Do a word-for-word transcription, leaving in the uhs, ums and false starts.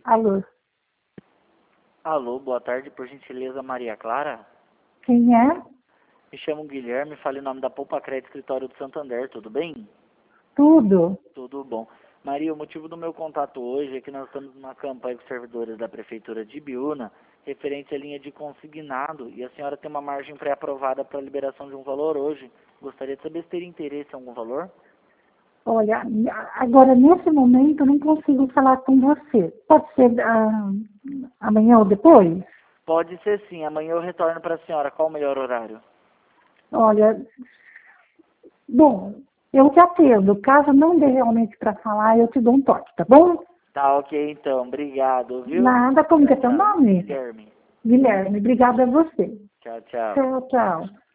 Alô, Alô, boa tarde, por gentileza, Maria Clara? quem é? Me chamo Guilherme, fale o nome da Poupa Crédito Escritório do Santander, tudo bem? Tudo. Tudo bom. Maria, o motivo do meu contato hoje é que nós estamos numa campanha com os servidores da Prefeitura de Ibiúna, referente à linha de consignado, e a senhora tem uma margem pré-aprovada para a liberação de um valor hoje. Gostaria de saber se teria interesse em algum valor? Olha, agora nesse momento eu não consigo falar com você. Pode ser ah, amanhã ou depois? Pode ser sim, amanhã eu retorno para a senhora. Qual o melhor horário? Olha, bom, eu te atendo. Caso não dê realmente para falar, eu te dou um toque, tá bom? Tá, ok então, obrigado, viu? Nada, como que é Tchau, teu tchau. nome? Guilherme. Guilherme, obrigada a você. Tchau, tchau. Tchau, tchau.